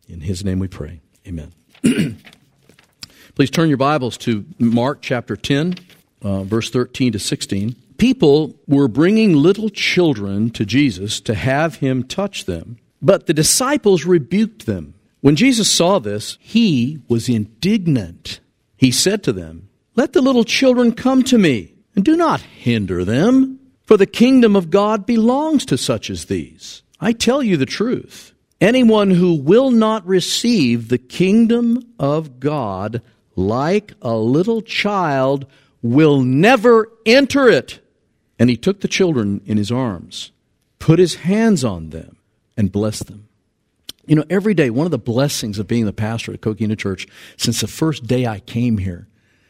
In his name we pray. Amen. Please turn your Bibles to Mark chapter 10, verse 13 to 16. People were bringing little children to Jesus to have him touch them, but the disciples rebuked them. When Jesus saw this, he was indignant. He said to them, "Let the little children come to me, and do not hinder them, for the kingdom of God belongs to such as these. I tell you the truth. Anyone who will not receive the kingdom of God like a little child will never enter it." And he took the children in his arms, put his hands on them, and blessed them. You know, every day, one of the blessings of being the pastor at Coquina Church, since the first day I came here,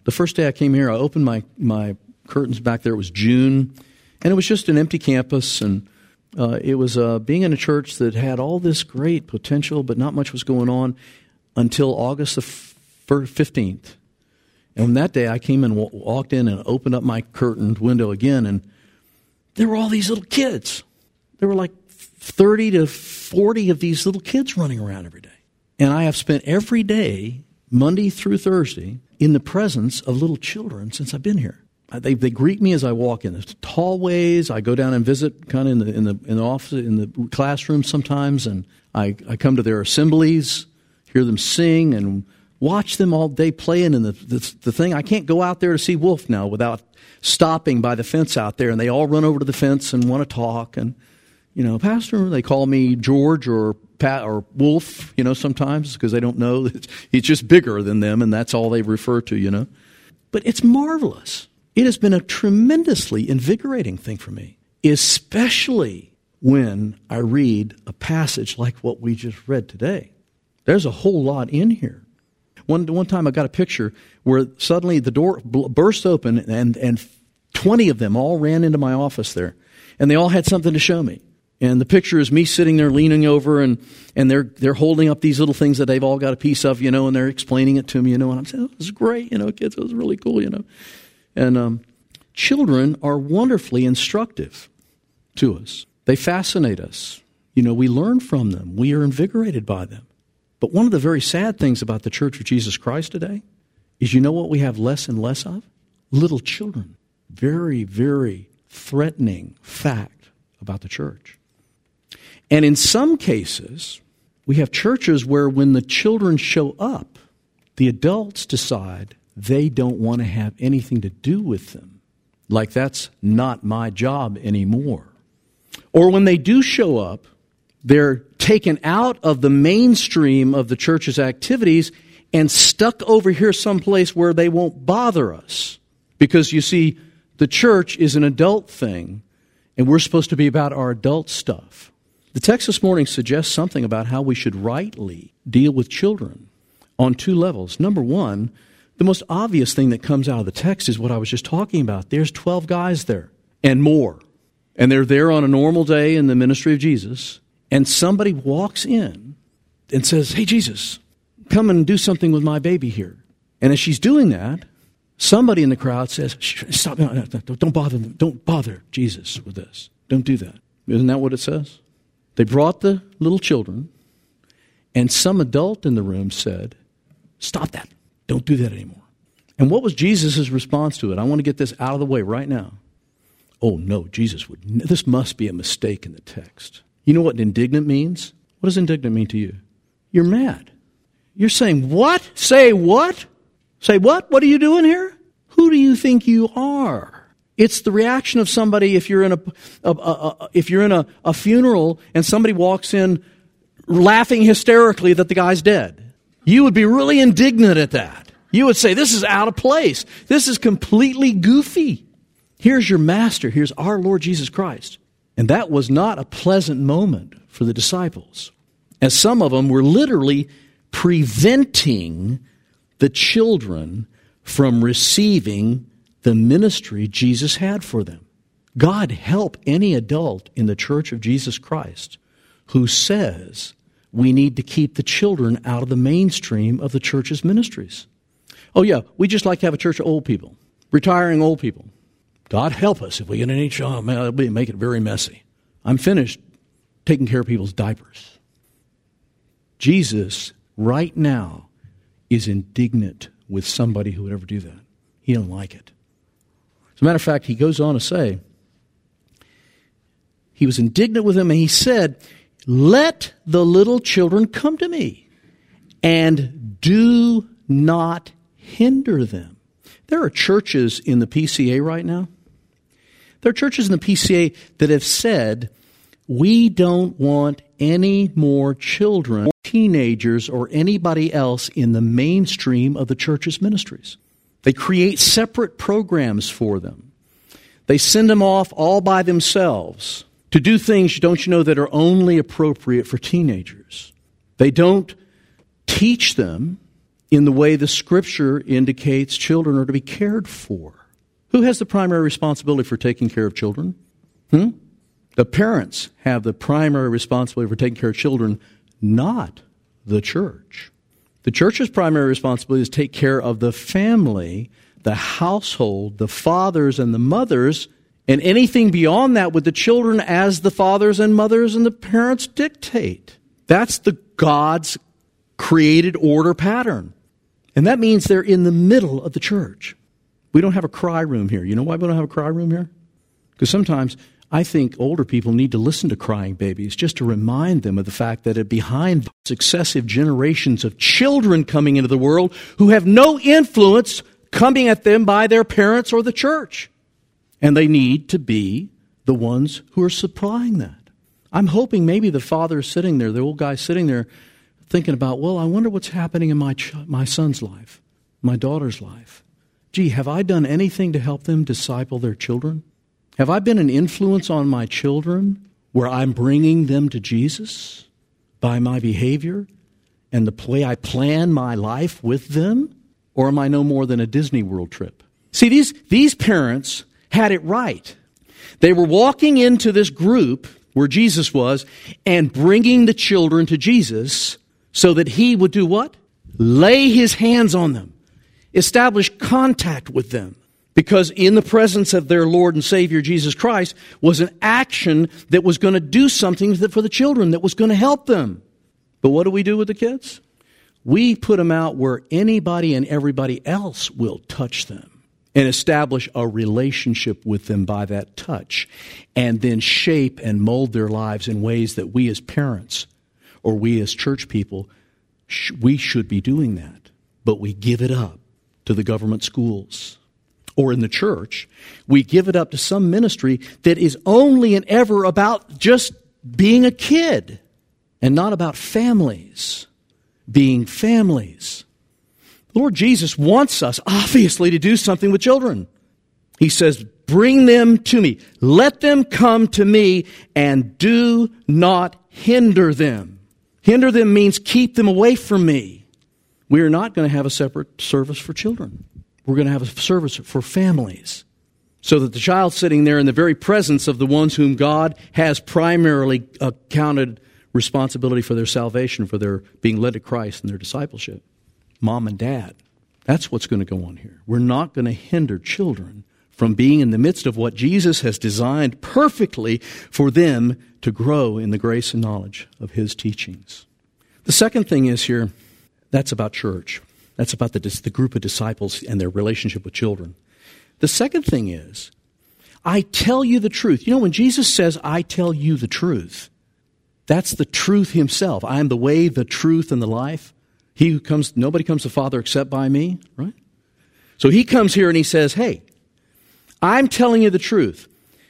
I opened my curtains back there. It was June, and it was just an empty campus, and it was being in a church that had all this great potential, but not much was going on until August the 15th. And on that day, I came and walked in and opened up my curtained window again, and there were all these little kids. There were like 30 to 40 of these little kids running around every day. And I have spent every day, Monday through Thursday, in the presence of little children since I've been here. They greet me as I walk in the hallways. I go down and visit kind of in the office, in the classroom sometimes, and I come to their assemblies, hear them sing, and watch them all day playing in the thing. I can't go out there to see Wolf now without stopping by the fence out there, and they all run over to the fence and want to talk. And, you know, Pastor, they call me George or Pat or Wolf, you know, sometimes because they don't know. He's just bigger than them, and that's all they refer to, you know. But it's marvelous. It has been a tremendously invigorating thing for me, especially when I read a passage like what we just read today. There's a whole lot in here. One time I got a picture where suddenly the door burst open and 20 of them all ran into my office there. And they all had something to show me. And the picture is me sitting there leaning over and they're holding up these little things that they've all got a piece of, you know, and they're explaining it to me, you know, and I'm saying, "Oh, this is great, you know, kids, it was really cool, you know." And children are wonderfully instructive to us. They fascinate us. You know, we learn from them. We are invigorated by them. But one of the very sad things about the Church of Jesus Christ today is, you know what we have less and less of? Little children. Very, very threatening fact about the church. And in some cases, we have churches where when the children show up, the adults decide they don't want to have anything to do with them. Like that's not my job anymore. Or when they do show up, they're taken out of the mainstream of the church's activities and stuck over here someplace where they won't bother us. Because, you see, the church is an adult thing, and we're supposed to be about our adult stuff. The text this morning suggests something about how we should rightly deal with children on two levels. Number one, the most obvious thing that comes out of the text is what I was just talking about. There's 12 guys there and more. And they're there on a normal day in the ministry of Jesus. And somebody walks in and says, "Hey, Jesus, come and do something with my baby here." And as she's doing that, somebody in the crowd says, "Stop, no, don't bother them. Don't bother Jesus with this. Don't do that." Isn't that what it says? They brought the little children, and some adult in the room said, "Stop that. Don't do that anymore." And what was Jesus' response to it? I want to get this out of the way right now. Oh, no, this must be a mistake in the text. You know what indignant means? What does indignant mean to you? You're mad. You're saying, "What? Say what? Say what? What are you doing here? Who do you think you are?" It's the reaction of somebody if you're in a funeral and somebody walks in laughing hysterically that the guy's dead. You would be really indignant at that. You would say, "This is out of place. This is completely goofy." Here's your master. Here's our Lord Jesus Christ. And that was not a pleasant moment for the disciples, as some of them were literally preventing the children from receiving the ministry Jesus had for them. God help any adult in the Church of Jesus Christ who says we need to keep the children out of the mainstream of the church's ministries. Oh yeah, we just like to have a church of old people, retiring old people. God help us if we get an HR, man, that'll make it very messy. I'm finished taking care of people's diapers. Jesus, right now, is indignant with somebody who would ever do that. He don't like it. As a matter of fact, he goes on to say, he was indignant with him, and he said, let the little children come to me, and do not hinder them. There are churches in the PCA right now. There are churches in the PCA that have said, we don't want any more children, or teenagers, or anybody else in the mainstream of the church's ministries. They create separate programs for them. They send them off all by themselves to do things, don't you know, that are only appropriate for teenagers. They don't teach them in the way the Scripture indicates children are to be cared for. Who has the primary responsibility for taking care of children? The parents have the primary responsibility for taking care of children, not the church. The church's primary responsibility is to take care of the family, the household, the fathers and the mothers, and anything beyond that with the children as the fathers and mothers and the parents dictate. That's the God's created order pattern. And that means they're in the middle of the church. We don't have a cry room here. You know why we don't have a cry room here? Because sometimes I think older people need to listen to crying babies just to remind them of the fact that behind successive generations of children coming into the world who have no influence coming at them by their parents or the church. And they need to be the ones who are supplying that. I'm hoping maybe the father is sitting there, the old guy sitting there, thinking about, well, I wonder what's happening in my son's life, my daughter's life. Gee, have I done anything to help them disciple their children? Have I been an influence on my children where I'm bringing them to Jesus by my behavior and the way I plan my life with them? Or am I no more than a Disney World trip? See, these parents had it right. They were walking into this group where Jesus was and bringing the children to Jesus so that he would do what? Lay his hands on them. Establish contact with them. Because in the presence of their Lord and Savior Jesus Christ was an action that was going to do something for the children, that was going to help them. But what do we do with the kids? We put them out where anybody and everybody else will touch them and establish a relationship with them by that touch, and then shape and mold their lives in ways that we as parents or we as church people, we should be doing that. But we give it up to the government schools. Or in the church, we give it up to some ministry that is only and ever about just being a kid and not about families, being families. The Lord Jesus wants us, obviously, to do something with children. He says, bring them to me. Let them come to me and do not hinder them. Hinder them means keep them away from me. We are not going to have a separate service for children. We're going to have a service for families so that the child sitting there in the very presence of the ones whom God has primarily accounted responsibility for their salvation, for their being led to Christ and their discipleship. Mom and dad. That's what's going to go on here. We're not going to hinder children from being in the midst of what Jesus has designed perfectly for them to grow in the grace and knowledge of his teachings. The second thing is here, that's about church. That's about the group of disciples and their relationship with children. The second thing is, I tell you the truth. You know, when Jesus says, I tell you the truth, that's the truth himself. I am the way, the truth, and the life. Nobody comes to the Father except by me, right? So he comes here and he says, hey, I'm telling you the truth.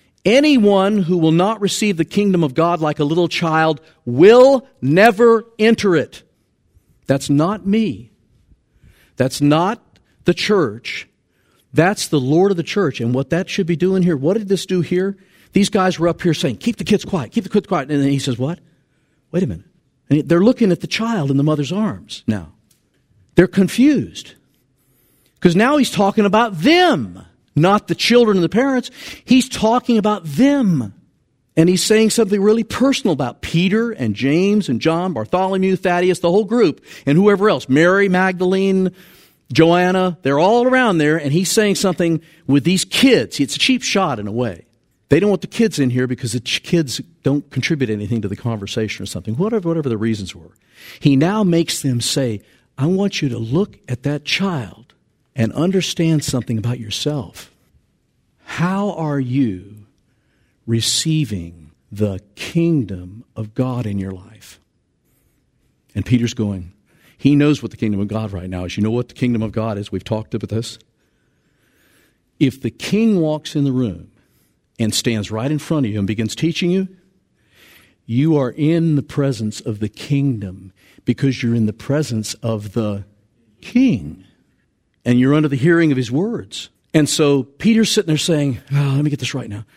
Anyone who will not receive the kingdom of God like a little child will never enter it. That's not me. That's not the church. That's the Lord of the church. And what that should be doing here, what did this do here? These guys were up here saying, keep the kids quiet, keep the kids quiet. And then he says, what? Wait a minute. And they're looking at the child in the mother's arms now. They're confused. Because now he's talking about them, not the children and the parents. He's talking about them. And he's saying something really personal about Peter and James and John, Bartholomew, Thaddeus, the whole group, and whoever else, Mary, Magdalene, Joanna, they're all around there, and he's saying something with these kids. It's a cheap shot in a way. They don't want the kids in here because the kids don't contribute anything to the conversation or something, whatever the reasons were. He now makes them say, I want you to look at that child and understand something about yourself. How are you receiving the kingdom of God in your life? And Peter's going, he knows what the kingdom of God right now is. You know what the kingdom of God is? We've talked about this. If the king walks in the room and stands right in front of you and begins teaching you, you are in the presence of the kingdom because you're in the presence of the king. And you're under the hearing of his words. And so Peter's sitting there saying, oh, let me get this right now.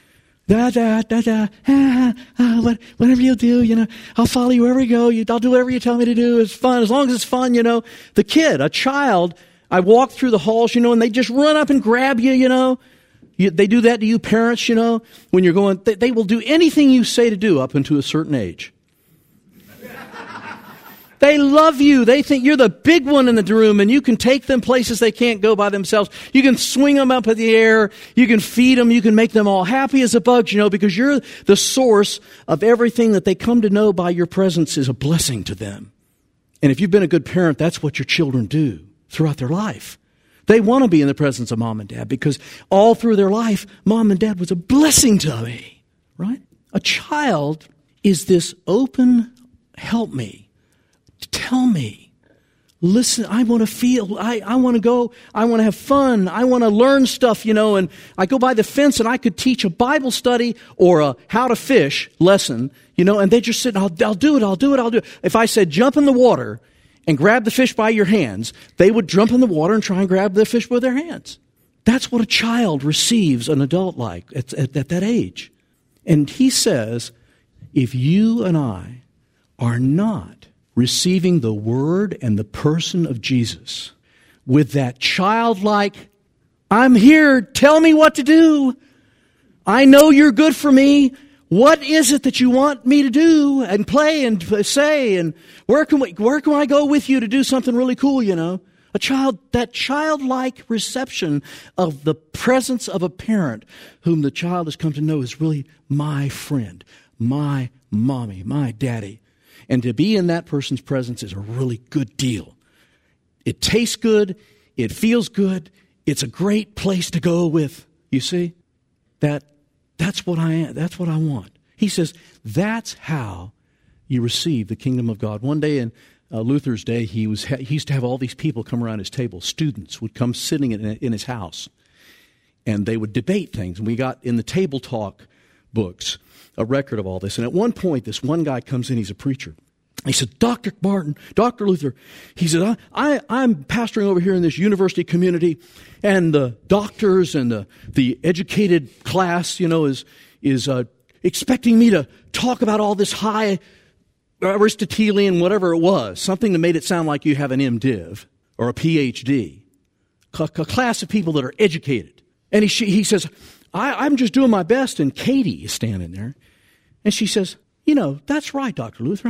Whatever you do, I'll follow you wherever you go. I'll do whatever you tell me to do. It's fun. As long as it's fun, The kid, a child, I walk through the halls, and they just run up and grab you, They do that to you parents, when you're going, they will do anything you say to do up until a certain age. They love you. They think you're the big one in the room, and you can take them places they can't go by themselves. You can swing them up in the air. You can feed them. You can make them all happy as a bug, because you're the source of everything that they come to know by your presence is a blessing to them. And if you've been a good parent, that's what your children do throughout their life. They want to be in the presence of mom and dad because all through their life, mom and dad was a blessing to me, right? A child is this open, help me. Tell me. Listen, I want to feel, I want to go, I want to have fun, I want to learn stuff, and I go by the fence and I could teach a Bible study or a how to fish lesson, and they just sit, I'll do it. If I said jump in the water and grab the fish by your hands, they would jump in the water and try and grab the fish with their hands. That's what a child receives an adult like at that age. And he says, if you and I are not receiving the word and the person of Jesus with that childlike, I'm here, tell me what to do. I know you're good for me. What is it that you want me to do and play and say? And where can I go with you to do something really cool, that childlike reception of the presence of a parent whom the child has come to know is really my friend, my mommy, my daddy. And to be in that person's presence is a really good deal. It tastes good. It feels good. It's a great place to go with. You see? That's what I am. That's what I want. He says, that's how you receive the kingdom of God. One day in Luther's day, he used to have all these people come around his table. Students would come sitting in his house, and they would debate things. And we got in the table talk books a record of all this. And at one point, this one guy comes in, he's a preacher. He said, Dr. Martin, Dr. Luther, he said, I'm pastoring over here in this university community, and the doctors and the educated class, is expecting me to talk about all this high Aristotelian, whatever it was, something that made it sound like you have an MDiv or a PhD, a class of people that are educated. And he says, I'm just doing my best, and Katie is standing there, and she says, that's right, Dr. Luther.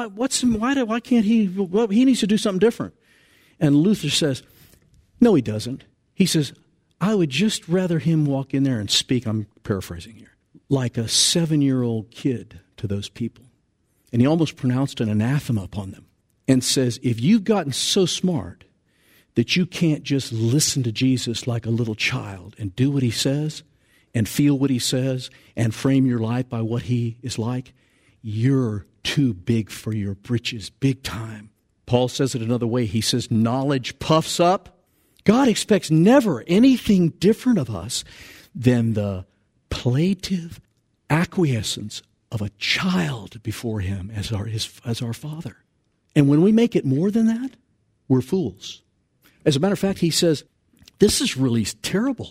Why can't he? Well, he needs to do something different. And Luther says, no, he doesn't. He says, I would just rather him walk in there and speak, I'm paraphrasing here, like a 7-year-old kid to those people. And he almost pronounced an anathema upon them and says, if you've gotten so smart that you can't just listen to Jesus like a little child and do what he says and feel what he says and frame your life by what he is like, you're too big for your britches, big time. Paul says it another way. He says, knowledge puffs up. God expects never anything different of us than the plaintive acquiescence of a child before him as our Father. And when we make it more than that, we're fools. As a matter of fact, he says, this is really terrible.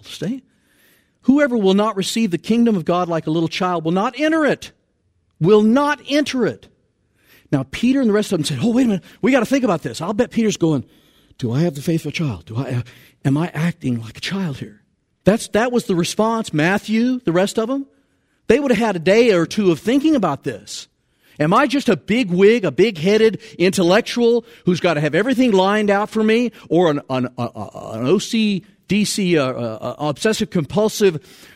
Whoever will not receive the kingdom of God like a little child will not enter it. Will not enter it. Now, Peter and the rest of them said, oh, wait a minute, we got to think about this. I'll bet Peter's going, do I have the faith of a child? Am I acting like a child here? That was the response. Matthew, the rest of them, they would have had a day or two of thinking about this. Am I just a big wig, a big-headed intellectual who's got to have everything lined out for me, or an OCDC, obsessive-compulsive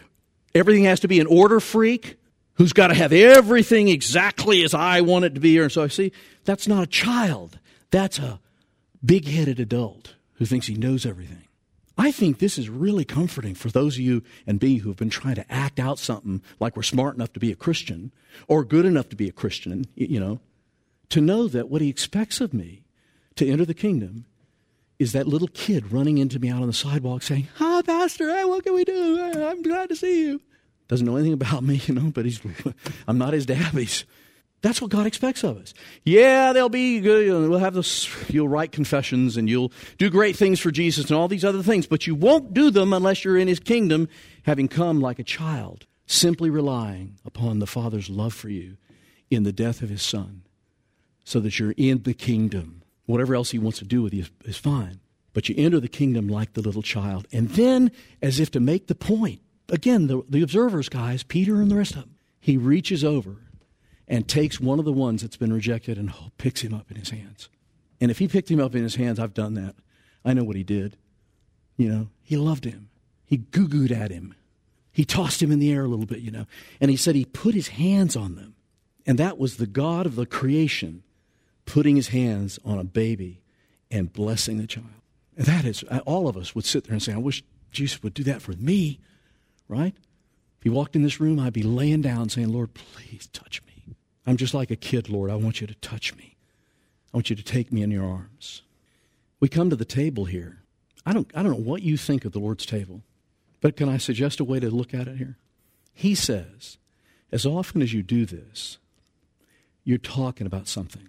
everything has to be an order freak who's got to have everything exactly as I want it to be. So I see, that's not a child. That's a big-headed adult who thinks he knows everything. I think this is really comforting for those of you and me who have been trying to act out something like we're smart enough to be a Christian or good enough to be a Christian, to know that what he expects of me to enter the kingdom is that little kid running into me out on the sidewalk saying, "Hi, Pastor, hey, what can we do? I'm glad to see you." Doesn't know anything about me, but I'm not his dad. That's what God expects of us. Yeah, they'll be good. We'll have this. You'll write confessions and you'll do great things for Jesus and all these other things, but you won't do them unless you're in his kingdom, having come like a child, simply relying upon the Father's love for you in the death of his Son, so that you're in the kingdom. Whatever else he wants to do with you is fine, but you enter the kingdom like the little child. And then, as if to make the point, again, the observers, guys, Peter and the rest of them, he reaches over and takes one of the ones that's been rejected and picks him up in his hands. And if he picked him up in his hands, I've done that. I know what he did. He loved him. He goo-gooed at him. He tossed him in the air a little bit, And he said he put his hands on them. And that was the God of the creation putting his hands on a baby and blessing the child. And that is, all of us would sit there and say, I wish Jesus would do that for me, right? If he walked in this room, I'd be laying down saying, Lord, please touch me. I'm just like a kid, Lord. I want you to touch me. I want you to take me in your arms. We come to the table here. I don't know what you think of the Lord's table, but can I suggest a way to look at it here? He says, as often as you do this, you're talking about something.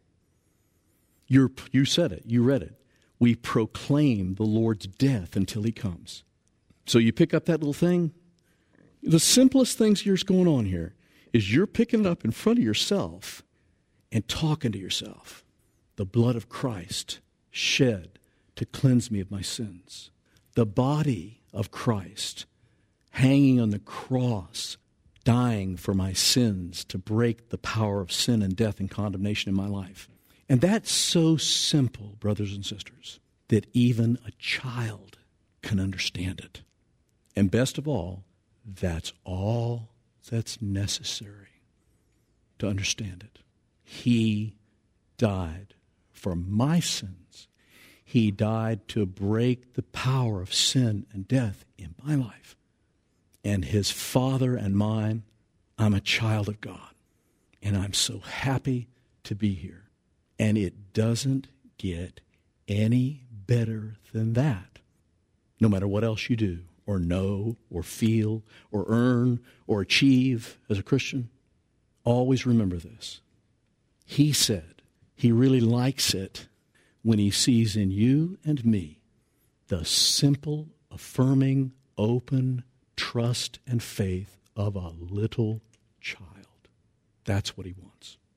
You said it. You read it. We proclaim the Lord's death until he comes. So you pick up that little thing. The simplest things here's going on here is you're picking it up in front of yourself and talking to yourself. The blood of Christ shed to cleanse me of my sins. The body of Christ hanging on the cross, dying for my sins to break the power of sin and death and condemnation in my life. And that's so simple, brothers and sisters, that even a child can understand it. And best of all, that's all that's necessary to understand it. He died for my sins. He died to break the power of sin and death in my life. And his Father and mine, I'm a child of God. And I'm so happy to be here. And it doesn't get any better than that, no matter what else you do, or know, or feel, or earn, or achieve as a Christian. Always remember this. He said he really likes it when he sees in you and me the simple, affirming, open trust and faith of a little child. That's what he wants.